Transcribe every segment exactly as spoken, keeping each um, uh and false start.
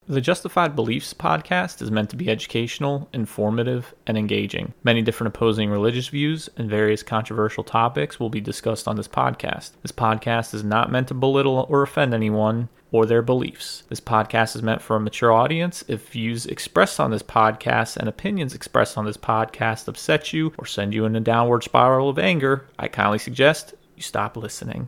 The Justified Beliefs podcast is meant to be educational, informative, and engaging. Many different opposing religious views and various controversial topics will be discussed on this podcast. This podcast is not meant to belittle or offend anyone or their beliefs. This podcast is meant for a mature audience. If views expressed on this podcast and opinions expressed on this podcast upset you or send you in a downward spiral of anger, I kindly suggest you stop listening.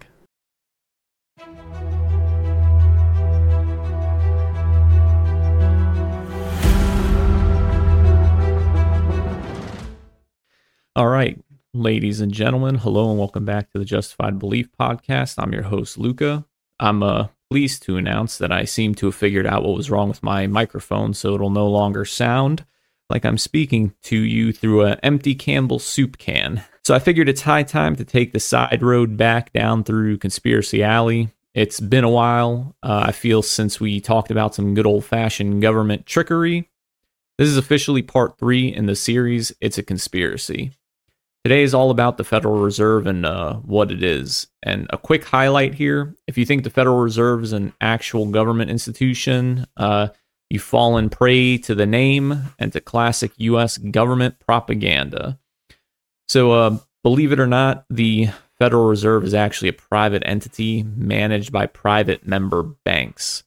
All right, ladies and gentlemen, hello and welcome back to the Justified Belief podcast. I'm your host, Luca. I'm uh, pleased to announce that I seem to have figured out what was wrong with my microphone, so it'll no longer sound like I'm speaking to you through an empty Campbell's soup can. So I figured it's high time to take the side road back down through Conspiracy Alley. It's been a while, uh, I feel, since we talked about some good old-fashioned government trickery. This is officially part three in the series, It's a Conspiracy. Today is all about the Federal Reserve and uh, what it is. And a quick highlight here, if you think the Federal Reserve is an actual government institution, uh, you've fallen prey to the name and to classic U S government propaganda. So uh, believe it or not, the Federal Reserve is actually a private entity managed by private member banks.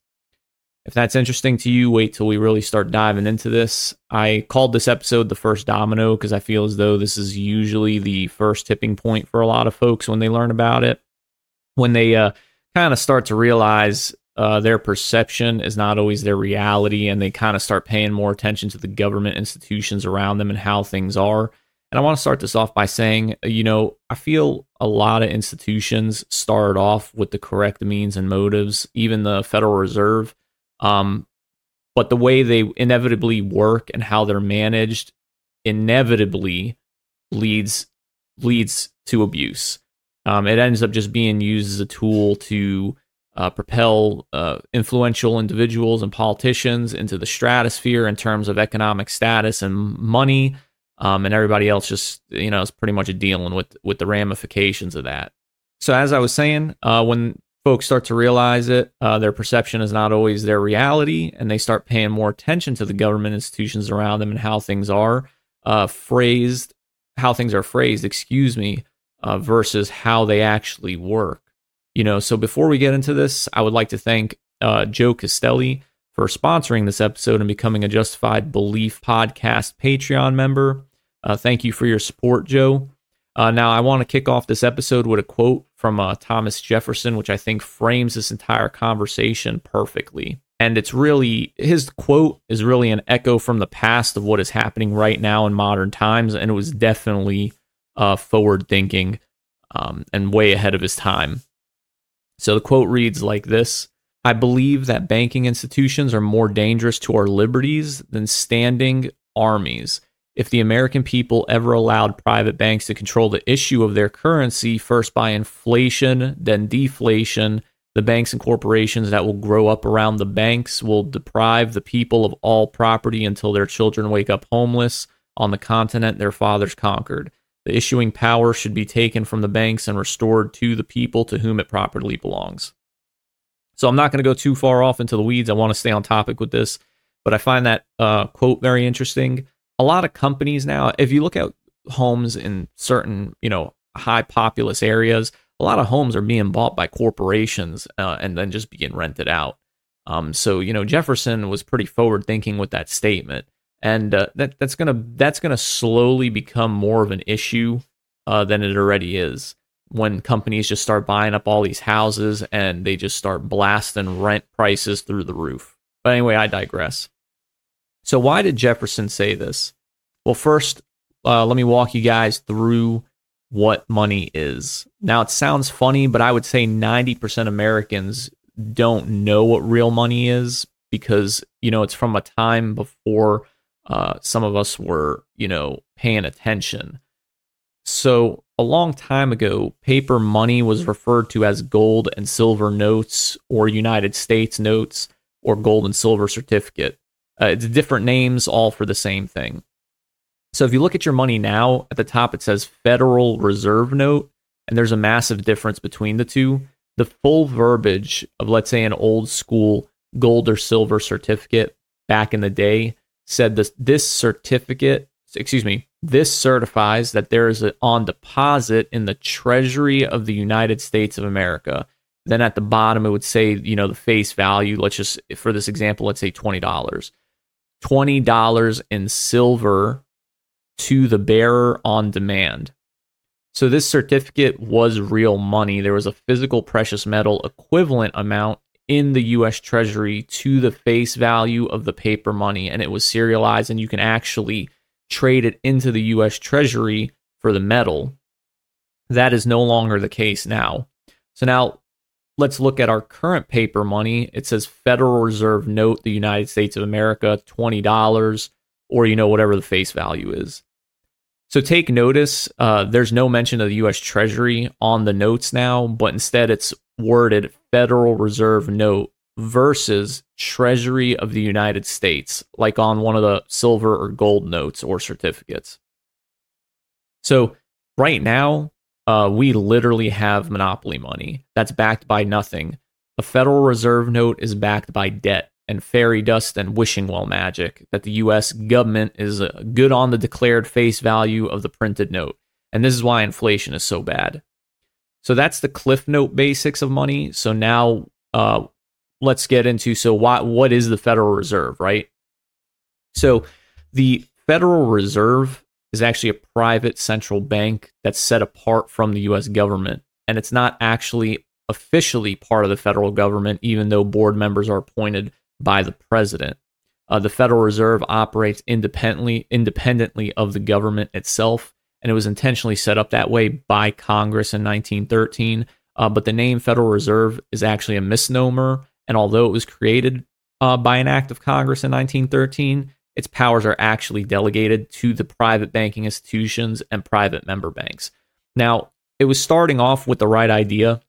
If that's interesting to you, wait till we really start diving into this. I called this episode the first domino because I feel as though this is usually the first tipping point for a lot of folks when they learn about it. When they uh, kind of start to realize uh, their perception is not always their reality, and they kind of start paying more attention to the government institutions around them and how things are. And I want to start this off by saying, you know, I feel a lot of institutions start off with the correct means and motives, even the Federal Reserve. Um, but the way they inevitably work and how they're managed inevitably leads leads to abuse. Um, it ends up just being used as a tool to uh, propel uh, influential individuals and politicians into the stratosphere in terms of economic status and money, um, and everybody else just, you know, is pretty much dealing with with the ramifications of that. So as I was saying, uh, when folks start to realize it, uh, their perception is not always their reality, and they start paying more attention to the government institutions around them and how things are uh, phrased, how things are phrased, excuse me, uh, versus how they actually work. You know, so before we get into this, I would like to thank uh, Joe Castelli for sponsoring this episode and becoming a Justified Belief podcast Patreon member. Uh, thank you for your support, Joe. Uh, now, I want to kick off this episode with a quote from uh, Thomas Jefferson, which I think frames this entire conversation perfectly. And it's really, his quote is really an echo from the past of what is happening right now in modern times, and it was definitely uh, forward-thinking um, and way ahead of his time. So the quote reads like this: "I believe that banking institutions are more dangerous to our liberties than standing armies. If the American people ever allowed private banks to control the issue of their currency, first by inflation, then deflation, the banks and corporations that will grow up around the banks will deprive the people of all property until their children wake up homeless on the continent their fathers conquered. The issuing power should be taken from the banks and restored to the people to whom it properly belongs." So I'm not going to go too far off into the weeds. I want to stay on topic with this, but I find that uh, quote very interesting. A lot of companies now, if you look at homes in certain, you know, high populous areas, a lot of homes are being bought by corporations uh, and then just being rented out. Um, so, you know, Jefferson was pretty forward thinking with that statement, and uh, that that's gonna that's gonna slowly become more of an issue uh, than it already is when companies just start buying up all these houses and they just start blasting rent prices through the roof. But anyway, I digress. So why did Jefferson say this? Well, first, uh, let me walk you guys through what money is. Now, it sounds funny, but I would say ninety percent Americans don't know what real money is because, you know, it's from a time before uh, some of us were, you know, paying attention. So a long time ago, paper money was referred to as gold and silver notes or United States notes or gold and silver certificate. Uh, it's different names, all for the same thing. So if you look at your money now, at the top it says Federal Reserve Note, and there's a massive difference between the two. The full verbiage of, let's say, an old school gold or silver certificate back in the day said this, this certificate, excuse me, this certifies that there is a, on deposit in the Treasury of the United States of America. Then at the bottom, it would say, you know, the face value. Let's just, for this example, let's say twenty dollars. twenty dollars in silver to the bearer on demand. So this certificate was real money. There was a physical precious metal equivalent amount in the U S Treasury to the face value of the paper money, and it was serialized, and you can actually trade it into the U S Treasury for the metal. That is no longer the case now. So now let's look at our current paper money. It says Federal Reserve Note, the United States of America, twenty dollars, or, you know, whatever the face value is. So take notice, uh, there's no mention of the U S Treasury on the notes now, but instead it's worded Federal Reserve Note versus Treasury of the United States, like on one of the silver or gold notes or certificates. So right now, uh, we literally have monopoly money that's backed by nothing. A Federal Reserve Note is backed by debt and fairy dust and wishing well magic that the U S government is uh, good on the declared face value of the printed note. And this is why inflation is so bad. So that's the Cliff Note basics of money. So now uh, let's get into, so what, what is the Federal Reserve, right? So the Federal Reserve is actually a private central bank that's set apart from the U S government. And it's not actually officially part of the federal government, even though board members are appointed by the president. Uh, the Federal Reserve operates independently, independently of the government itself, and it was intentionally set up that way by Congress in nineteen thirteen. Uh, but the name Federal Reserve is actually a misnomer, and although it was created uh, by an act of Congress in nineteen thirteen, its powers are actually delegated to the private banking institutions and private member banks. Now, it was starting off with the right idea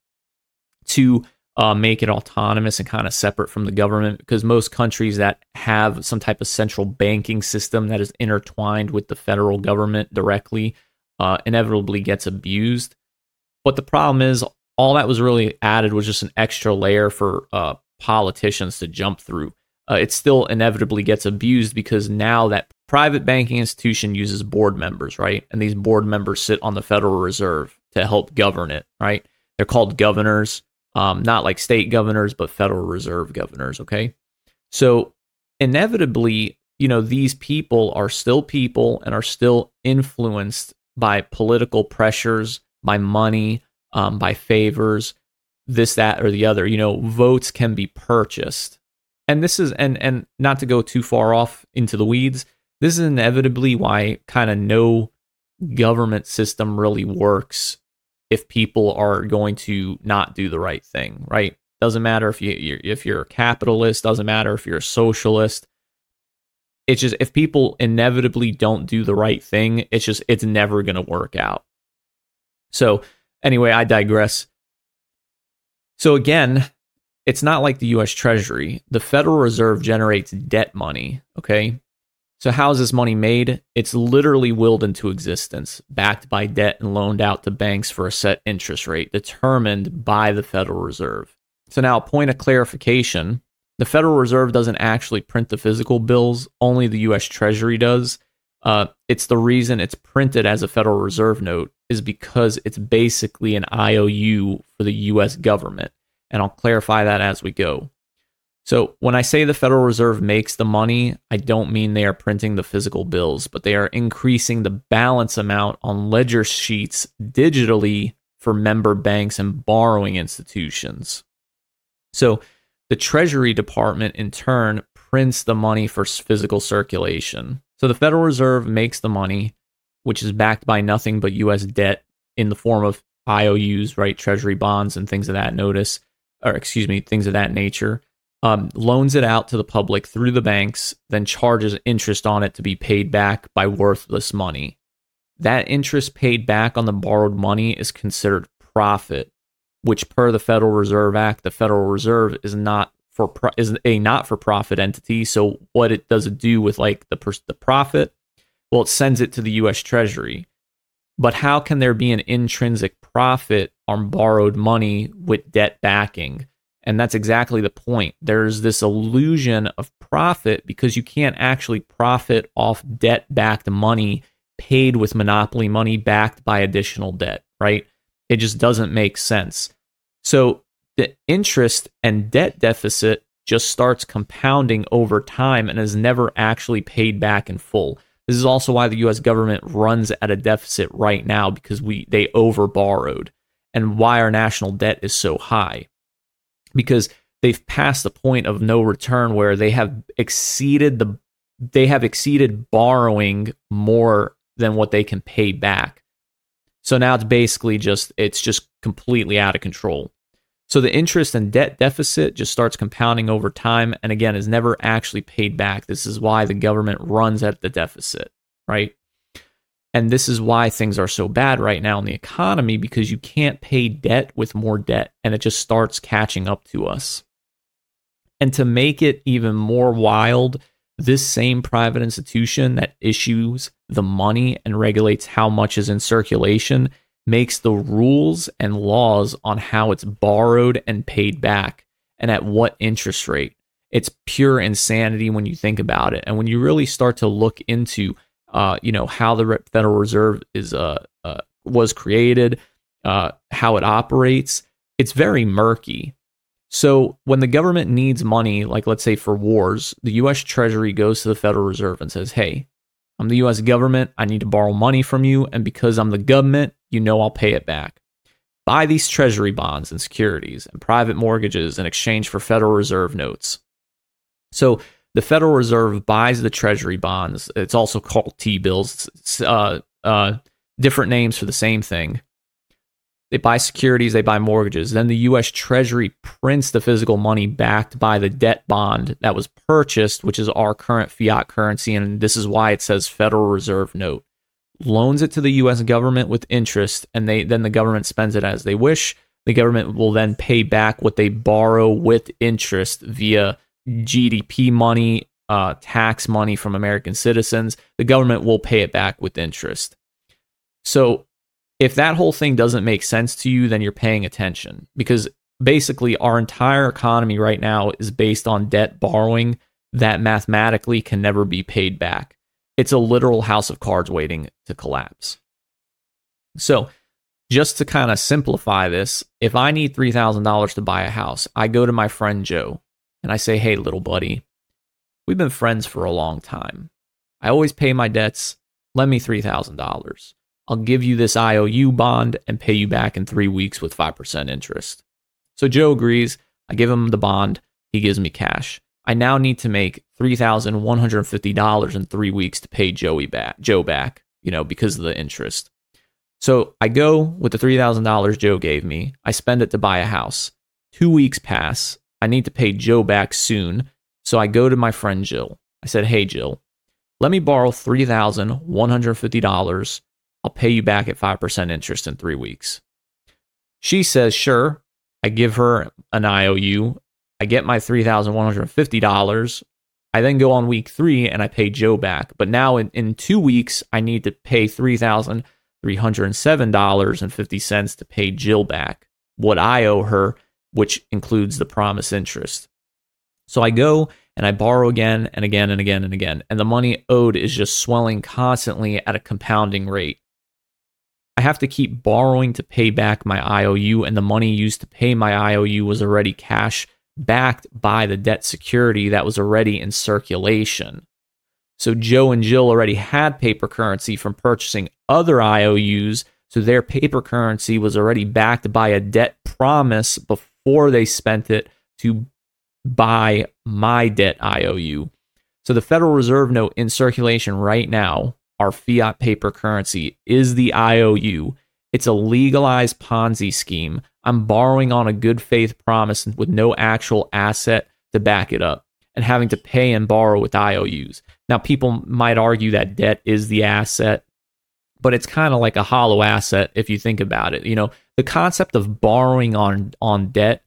to uh, make it autonomous and kind of separate from the government, because most countries that have some type of central banking system that is intertwined with the federal government directly uh, inevitably gets abused. But the problem is, all that was really added was just an extra layer for uh, politicians to jump through. Uh, it still inevitably gets abused because now that private banking institution uses board members, right? And these board members sit on the Federal Reserve to help govern it, right? They're called governors. Um, not like state governors, but Federal Reserve governors, okay? So inevitably, you know, these people are still people and are still influenced by political pressures, by money, um, by favors, this, that, or the other. You know, votes can be purchased. And this is, and and not to go too far off into the weeds, this is inevitably why kind of no government system really works if people are going to not do the right thing, right? Doesn't matter if you you're, if you're a capitalist, doesn't matter if you're a socialist. It's just, if people inevitably don't do the right thing, it's just, it's never going to work out. So anyway, I digress. So again, it's not like the U S Treasury. The Federal Reserve generates debt money, okay? So how is this money made? It's literally willed into existence, backed by debt and loaned out to banks for a set interest rate determined by the Federal Reserve. So now, a point of clarification, the Federal Reserve doesn't actually print the physical bills, only the U S Treasury does. Uh, it's the reason it's printed as a Federal Reserve note is because it's basically an I O U for the U S government. And I'll clarify that as we go. So when I say the Federal Reserve makes the money, I don't mean they are printing the physical bills, but they are increasing the balance amount on ledger sheets digitally for member banks and borrowing institutions. So the Treasury Department, in turn, prints the money for physical circulation. So the Federal Reserve makes the money, which is backed by nothing but U S debt in the form of I O Us, right? Treasury bonds and things of that notice, or excuse me, things of that nature. Um, loans it out to the public through the banks, then charges interest on it to be paid back by worthless money. That interest paid back on the borrowed money is considered profit, which per the Federal Reserve Act, the Federal Reserve is not for pro- is a not-for-profit entity. So what it does it do with like the per- the profit? Well, it sends it to the U S Treasury. But how can there be an intrinsic profit on borrowed money with debt backing? And that's exactly the point. There's this illusion of profit because you can't actually profit off debt-backed money paid with monopoly money backed by additional debt, right? It just doesn't make sense. So the interest and debt deficit just starts compounding over time and is never actually paid back in full. This is also why the U S government runs at a deficit right now, because we they overborrowed, and why our national debt is so high. Because they've passed the point of no return where they have exceeded the they have exceeded borrowing more than what they can pay back. So now it's basically just it's just completely out of control. So the interest and debt deficit just starts compounding over time, and again is never actually paid back. This is why the government runs at the deficit, right? And this is why things are so bad right now in the economy, because you can't pay debt with more debt, and it just starts catching up to us. And to make it even more wild, this same private institution that issues the money and regulates how much is in circulation makes the rules and laws on how it's borrowed and paid back and at what interest rate. It's pure insanity when you think about it. And when you really start to look into Uh, you know, how the Federal Reserve is uh, uh, was created, uh, how it operates, it's very murky. So when the government needs money, like let's say for wars, the U S Treasury goes to the Federal Reserve and says, hey, I'm the U S government, I need to borrow money from you, and because I'm the government, you know I'll pay it back. Buy these Treasury bonds and securities and private mortgages in exchange for Federal Reserve notes. So the Federal Reserve buys the Treasury bonds. It's also called T-bills. It's, uh, uh, different names for the same thing. They buy securities, they buy mortgages. Then the U S Treasury prints the physical money backed by the debt bond that was purchased, which is our current fiat currency, and this is why it says Federal Reserve note. Loans it to the U S government with interest, and they then the government spends it as they wish. The government will then pay back what they borrow with interest via G D P money, uh, tax money from American citizens. The government will pay it back with interest. So if that whole thing doesn't make sense to you, then you're paying attention, because basically our entire economy right now is based on debt borrowing that mathematically can never be paid back. It's a literal house of cards waiting to collapse. So just to kind of simplify this, if I need three thousand dollars to buy a house, I go to my friend Joe and I say, hey, little buddy, we've been friends for a long time. I always pay my debts. Lend me three thousand dollars. I'll give you this I O U bond and pay you back in three weeks with five percent interest. So Joe agrees. I give him the bond. He gives me cash. I now need to make three thousand one hundred fifty dollars in three weeks to pay Joey back, Joe back, you know, because of the interest. So I go with the three thousand dollars Joe gave me. I spend it to buy a house. Two weeks pass. I need to pay Joe back soon. So I go to my friend Jill. I said, hey, Jill, let me borrow three thousand one hundred fifty dollars. I'll pay you back at five percent interest in three weeks. She says, sure. I give her an I O U. I get my three thousand one hundred fifty dollars. I then go on week three and I pay Joe back. But now in, in two weeks, I need to pay three thousand three hundred seven dollars and fifty cents to pay Jill back what I owe her, which includes the promised interest. So I go and I borrow again and again and again and again, and the money owed is just swelling constantly at a compounding rate. I have to keep borrowing to pay back my I O U, and the money used to pay my I O U was already cash backed by the debt security that was already in circulation. So Joe and Jill already had paper currency from purchasing other I O Us, so their paper currency was already backed by a debt promise before they spent it to buy my debt I O U. So the Federal Reserve note in circulation right now, our fiat paper currency, is the I O U. It's a legalized Ponzi scheme. I'm borrowing on a good faith promise with no actual asset to back it up, and having to pay and borrow with I O Us. Now, people might argue that debt is the asset, but it's kind of like a hollow asset if you think about it. You know, the concept of borrowing on on debt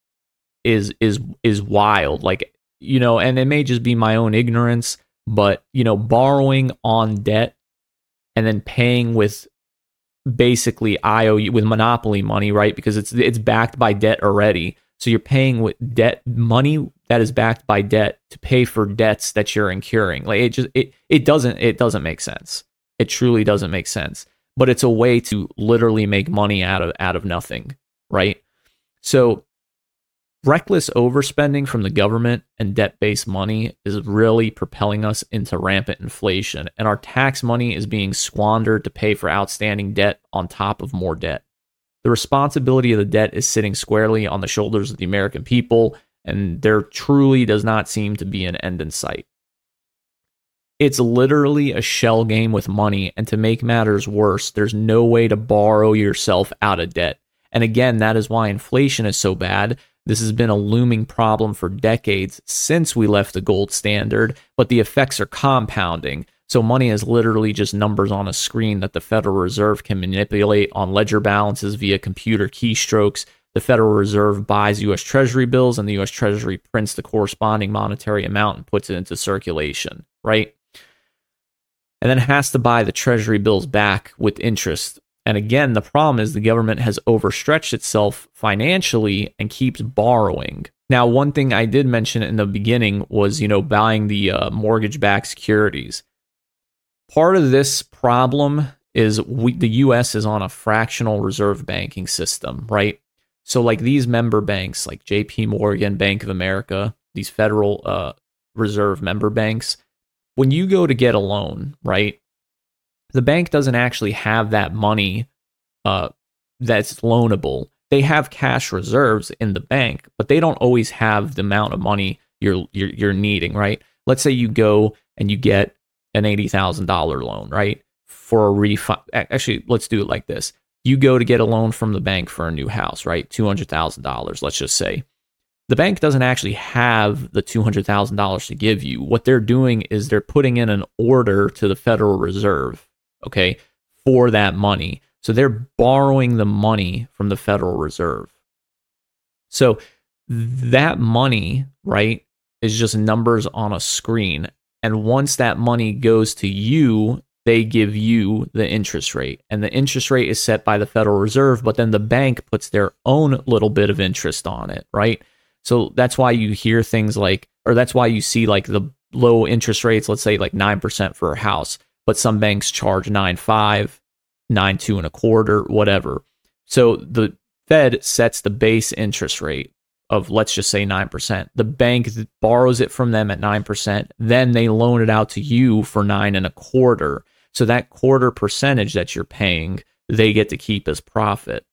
is is is wild. Like, you know, and it may just be my own ignorance, but, you know, borrowing on debt and then paying with basically I O U, with monopoly money, right? Because it's it's backed by debt already. So you're paying with debt, money that is backed by debt to pay for debts that you're incurring. Like it just it it doesn't it doesn't make sense. It truly doesn't make sense. But it's a way to literally make money out of out of nothing, right? So reckless overspending from the government and debt-based money is really propelling us into rampant inflation, and our tax money is being squandered to pay for outstanding debt on top of more debt. The responsibility of the debt is sitting squarely on the shoulders of the American people, and there truly does not seem to be an end in sight. It's literally a shell game with money, and to make matters worse, there's no way to borrow yourself out of debt. And again, that is why inflation is so bad. This has been a looming problem for decades since we left the gold standard, but the effects are compounding. So money is literally just numbers on a screen that the Federal Reserve can manipulate on ledger balances via computer keystrokes. The Federal Reserve buys U S Treasury bills, and the U S Treasury prints the corresponding monetary amount and puts it into circulation, right? And then has to buy the Treasury bills back with interest. And again, the problem is the government has overstretched itself financially and keeps borrowing. Now, one thing I did mention in the beginning was, you know, buying the uh, mortgage-backed securities. Part of this problem is we, the U S is on a fractional reserve banking system, right? So like these member banks like J P Morgan, Bank of America, these Federal uh, Reserve member banks, when you go to get a loan, right, the bank doesn't actually have that money uh, that's loanable. They have cash reserves in the bank, but they don't always have the amount of money you're you're, you're needing, right? Let's say you go and you get an eighty thousand dollars loan, right, for a refi. Actually, let's do it like this. You go to get a loan from the bank for a new house, right, two hundred thousand dollars, let's just say. The bank doesn't actually have the two hundred thousand dollars to give you. What they're doing is they're putting in an order to the Federal Reserve, okay, for that money. So they're borrowing the money from the Federal Reserve. So that money, right, is just numbers on a screen. And once that money goes to you, they give you the interest rate. And the interest rate is set by the Federal Reserve, but then the bank puts their own little bit of interest on it, right? So that's why you hear things like, or that's why you see like the low interest rates, let's say like nine percent for a house, but some banks charge nine point five, nine point two and a quarter, whatever. So the Fed sets the base interest rate of, let's just say nine percent. The bank borrows it from them at nine percent. Then they loan it out to you for nine and a quarter. So that quarter percentage that you're paying, they get to keep as profit.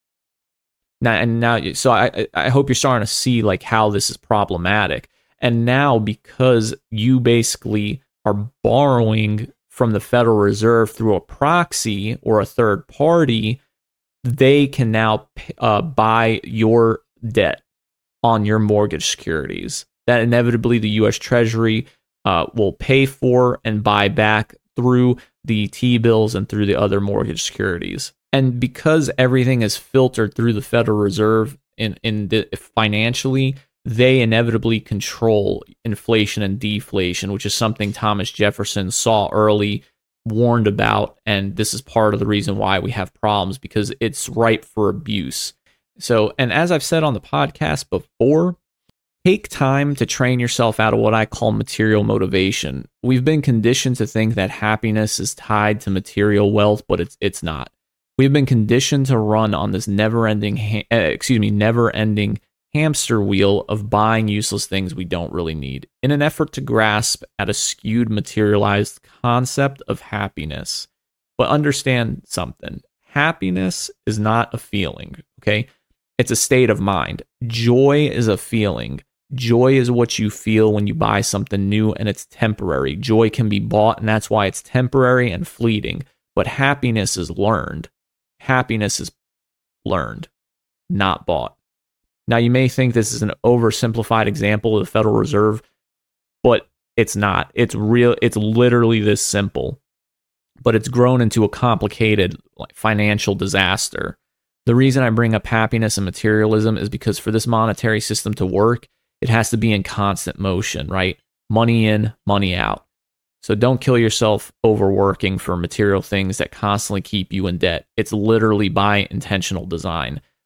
Now, and now, so I, I hope you're starting to see like how this is problematic. And now, because you basically are borrowing from the Federal Reserve through a proxy or a third party, they can now uh, buy your debt on your mortgage securities that inevitably the U S Treasury uh, will pay for and buy back through the T-bills and through the other mortgage securities. And because everything is filtered through the Federal Reserve in, in the, financially, they inevitably control inflation and deflation, which is something Thomas Jefferson saw early, warned about, and this is part of the reason why we have problems, because it's ripe for abuse. So, and as I've said on the podcast before, take time to train yourself out of what I call material motivation. We've been conditioned to think that happiness is tied to material wealth, but it's it's not. We've been conditioned to run on this never-ending, ha- uh, excuse me, never-ending hamster wheel of buying useless things we don't really need in an effort to grasp at a skewed materialized concept of happiness. But understand something. Happiness is not a feeling, okay? It's a state of mind. Joy is a feeling. Joy is what you feel when you buy something new, and it's temporary. Joy can be bought, and that's why it's temporary and fleeting. But happiness is learned. Happiness is learned, not bought. Now, you may think this is an oversimplified example of the Federal Reserve, but it's not. It's real. It's literally this simple, but it's grown into a complicated like, financial disaster. The reason I bring up happiness and materialism is because for this monetary system to work, it has to be in constant motion, right? Money in, money out. So don't kill yourself overworking for material things that constantly keep you in debt. It's literally by intentional design.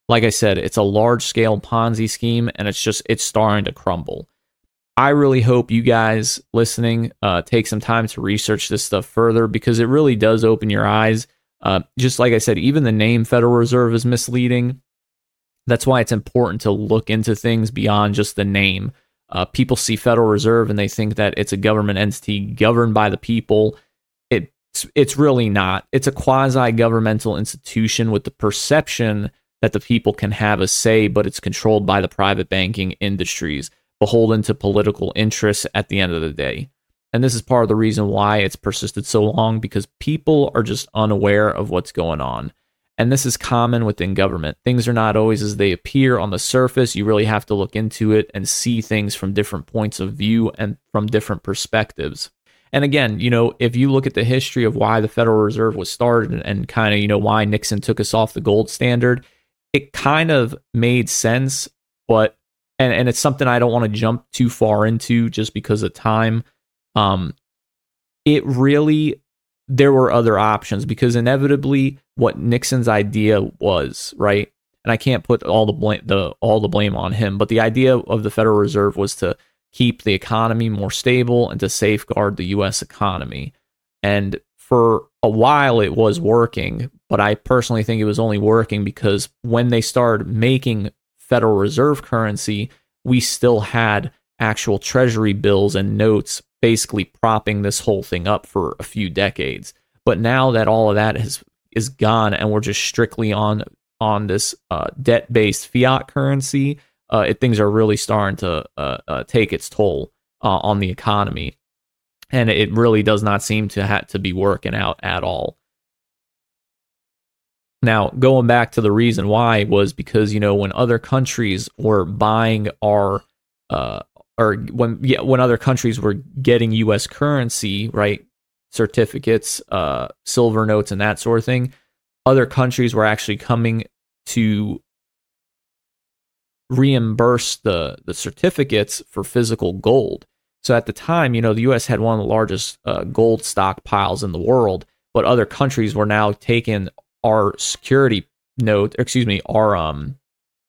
like I said, it's a large scale Ponzi scheme, and it's just, it's starting to crumble. I really hope you guys listening uh, take some time to research this stuff further, because it really does open your eyes. Uh, just like I said, even the name Federal Reserve is misleading. That's why it's important to look into things beyond just the name. Uh, people see Federal Reserve and they think that it's a government entity governed by the people. It's, it's really not. It's a quasi-governmental institution with the perception that the people can have a say, but it's controlled by the private banking industries, beholden to political interests at the end of the day. And this is part of the reason why it's persisted so long, because people are just unaware of what's going on. And this is common within government. Things are not always as they appear on the surface. You really have to look into it and see things from different points of view and from different perspectives. And again, you know, if you look at the history of why the Federal Reserve was started and, and kind of, you know, why Nixon took us off the gold standard, it kind of made sense, but, and, and it's something I don't want to jump too far into just because of time. Um, it really, there were other options, because inevitably what Nixon's idea was, right? And I can't put all the blame, the, all the blame on him, but the idea of the Federal Reserve was to keep the economy more stable and to safeguard the U S economy. And for a while it was working, but I personally think it was only working because when they started making Federal Reserve currency, we still had actual treasury bills and notes basically propping this whole thing up for a few decades. But now that all of that has is gone and we're just strictly on on this uh, debt-based fiat currency, uh, it, things are really starting to uh, uh, take its toll uh, on the economy, and it really does not seem to have to be working out at all. Now, going back to the reason why was because, you know, when other countries were buying our uh, or when yeah, when other countries were getting U S currency, right, certificates, uh, silver notes, and that sort of thing, other countries were actually coming to reimburse the the certificates for physical gold. So at the time, you know, the U S had one of the largest uh, gold stockpiles in the world, but other countries were now taking our security note, excuse me, our um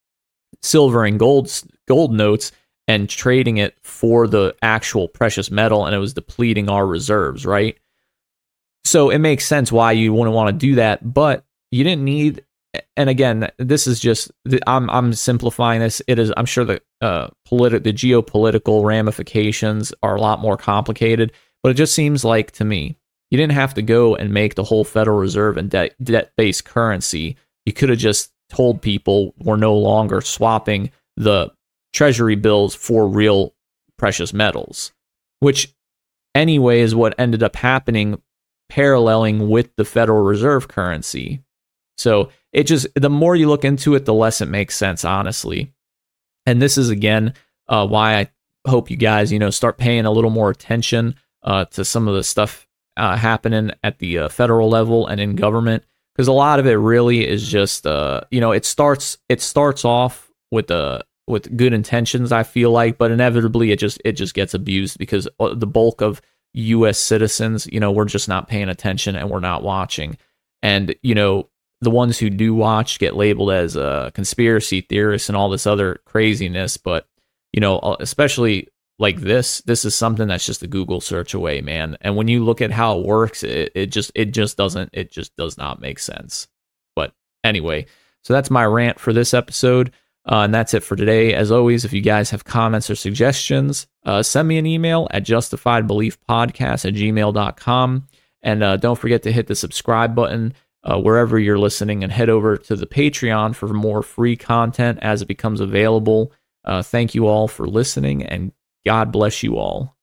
silver and gold gold notes and trading it for the actual precious metal, and it was depleting our reserves, right? So it makes sense why you wouldn't want to do that, but you didn't need. And again, this is just I'm I'm simplifying this. It is I'm sure the uh politi- the geopolitical ramifications are a lot more complicated, but it just seems like to me you didn't have to go and make the whole Federal Reserve and debt debt-based currency. You could have just told people we're no longer swapping the treasury bills for real precious metals, which anyway is what ended up happening, paralleling with the Federal Reserve currency. So it just, the more you look into it, the less it makes sense, honestly. And this is, again, uh, why I hope you guys, you know, start paying a little more attention uh, to some of the stuff uh, happening at the uh, federal level and in government, because a lot of it really is just, uh, you know, it starts it starts off with uh, with good intentions, I feel like, but inevitably it just it just gets abused because the bulk of U S citizens, you know, we're just not paying attention and we're not watching, and you know. The ones who do watch get labeled as uh, conspiracy theorists and all this other craziness. But, you know, especially like this, this is something that's just a Google search away, man. And when you look at how it works, it, it just it just doesn't it just does not make sense. But anyway, so that's my rant for this episode. Uh, and that's it for today. As always, if you guys have comments or suggestions, uh, send me an email at justifiedbeliefpodcast at gmail dot com. And uh, don't forget to hit the subscribe button Uh, wherever you're listening, and head over to the Patreon for more free content as it becomes available. Uh, thank you all for listening, and God bless you all.